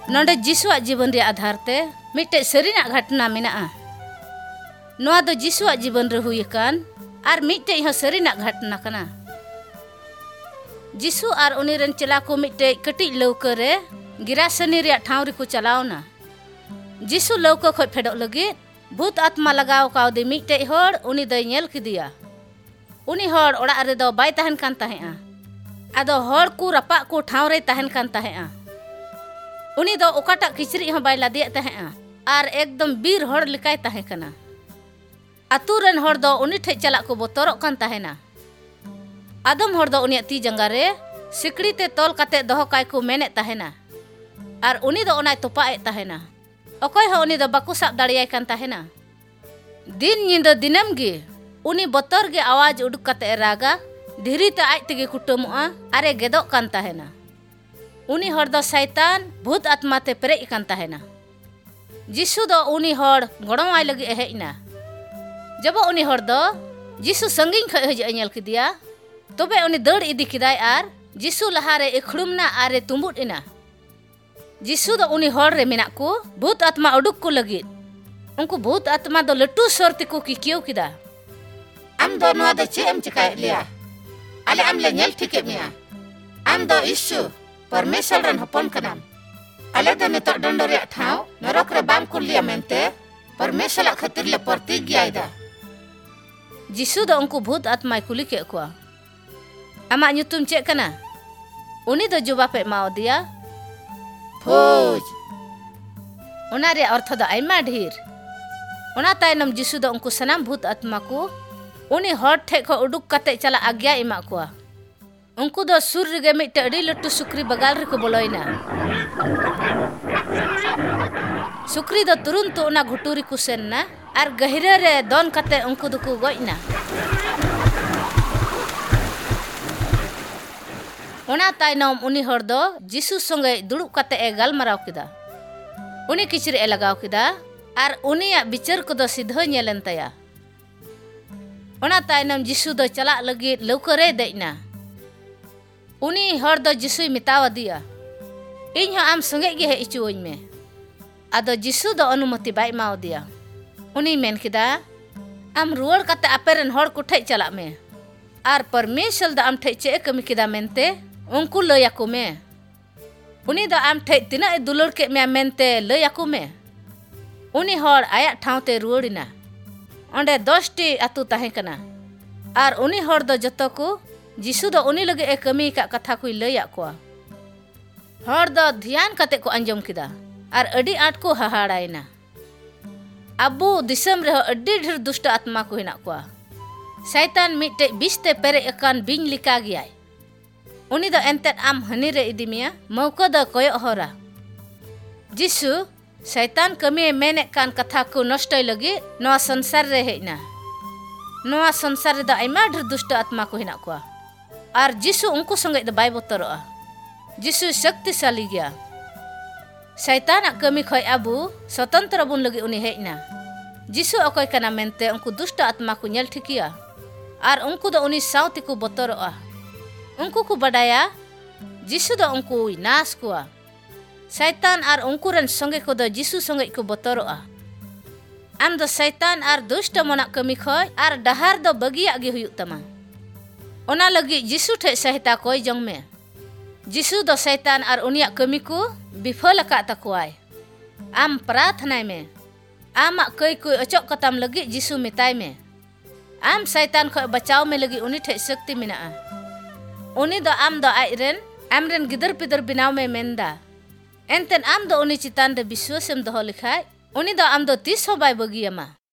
नोंडे जिसुआ जीवन रे आधार ते मिटे सरीना घटना मेना नोआ दो जिसुआ जीवन रे हुई कान आर मिटे ह सरीना घटना कना। जिसु आर उनी रन चला को मिटे कटी लौका रे गिरासनी रे ठाव रे को चलावना। जिसु लौका खय फेडो लगी भूत आत्मा लगाव काव दे मिटे हर उनी द नेल किदिया। उनी हर ओड़ा रे दो बाय तहन कान ताहेआ आदो हर को रपा को ठाव रे तहन कान ताहेआ। उनी दो ओकाटा किचरी ह बाय लादिया ताहेआ आर एकदम बीर हर लिकाय ताहे कना। आतु रन हर दो उनी ठे चला को बोतरो कान ताहेना। आदम हर दो उनिया ती जंगा रे सिकड़ी ते तोल काते दोहो काय को मेने ताहेना आर उनी दो ओनाय तोपाए ताहेना। अकोय ह उनी दो बाकु साब दाड़ियाय कान ताहेना। दिन निंदा दिनम गे उनी बोतर गे आवाज उडुक काते रागा धीरी ते आज तेगे कुटुमुआ आरे गेदो कान ताहेना। उनी हर दो शैतान भूत आत्मा ते पेरे कान ताहेना। जिसु दो उनी हर गड़ोवाय लगी हेजना। जब उनी हर दो जिसु संगिन खय हज नेल किदिया तबे उनी दड़ इदी किदाय आर जिसु लहारे इखड़ुमना आरे तुम्बुट इना। जिसु दो उनी हर रे मेना को भूत आत्मा उडुक को लगी उनको भूत आत्मा दो लटू सरते को किकियो किदा। आम दो नोआ दो चेम चिकाय लिया आले आम ले नेल ठिके मिया। आम दो यीशु परमेश्वर रन हपन कनाम आले दो नितो डंडो रे ठाव नरक रे बाम को लिया मेनते परमेश्वर खातिर ले प्रतिज्ञाय दा। जिसु दो उनको भूत आत्मा कुली के को आमा nyutum चे कना। उनी दो जवाब एमाओ दिया फौज। उना रे अर्थ दो आइमा ढेर। उना तायनम जिसु दो उनको सनाम भूत आत्मा को उनी हर ठे को उडुक काते चला आज्ञा एमा को। उनको दो सुर रे मिटे अडी लट्टू सुक्री बगाल रे को बोलोइना। सुक्री दो तुरंत उना घुटुरी कुसेनना आर गहिरे रे दोन काते उनको दो को गोइना। उना तायनम उनी हर दो जिसु संगे दुड़ुब काते ए गालमाराव किदा। उनी किचरी ए लगाव किदा आर उनिया बिचार को दो सिधा नेलन ताया। उना तायनम जिसु दो चला लगी लौका रे देना। उनी हर दो जिसु मितावा दिया इन हो आम संगे गे हेचुवኝ में। आदो जिसु दो अनुमति बाय माव दिया। उनी मेन किदा आम रुवड़ काते आपेरन हर को ठे चला में आर परमेश्वर द आम ठे चे कमी किदा मेनते उनको लयाको में। उनी द आम ठे तिना दुलर के में मेनते लयाको में। उनी हर आया ठावते रुवड़िना। ओंडे 10टी आतु ताहे कना आर उनी हर दो जतो को जिसु दो उनी लगे ए कमी का कथा को लया को। हर दो ध्यान काते को अंजम किदा आर अडी आट को हाहाड़ायना। अबू दिसम रे अडी ढेर दुष्ट आत्मा को हिना को। शैतान मिटे बिस्ते पेरे एकान बिन लिका गियाय। उनी दो एंते आम हनी रे इदी मिया मौका दो कोयो हरा। जिसु शैतान कमी मेने कान कथा को नष्टय लगी नोआ संसार रे हेना। नोआ संसार रे द आइमा ढेर दुष्ट आत्मा को हिना को आर जिसु उनको संगे द बाय बोतरोआ। जिसु शक्तिशाली गया। शैतान कमी खय अबू स्वतंत्र बुन लगी उनी हेना। जिसु अकोय कना मेनते उनको दुष्ट आत्मा को नेल ठिकिया आर उनको दो उनी साउती को बोतरोआ। उनको को बडाया जिसु दो उनको नाश कोआ। शैतान आर उनको रन संगे को दो जिसु संगे को बोतरोआ। आम दो शैतान आर दुष्ट मना कमी खय आर डहार दो बगिया गे हुयु तमा। ओना लगी जिसु ठे सहायता कोई जंग में। जिसु दो शैतान आर उनिया कमी को विफल का तकुआय। आम प्रार्थना में आमा कई कोई अचोक कतम लगी जिसु मिताय में। आम शैतान खय बचाव में लगी उनी ठे शक्ति मिना। उनी दो आम दो आइरेन आमरेन गिदर पिदर बिनाव में मेंदा। एंतेन आम दो उनी चितान रे विश्वासम दोहो लिखाय उनी दो आम दो तीस हो बाय बगियामा।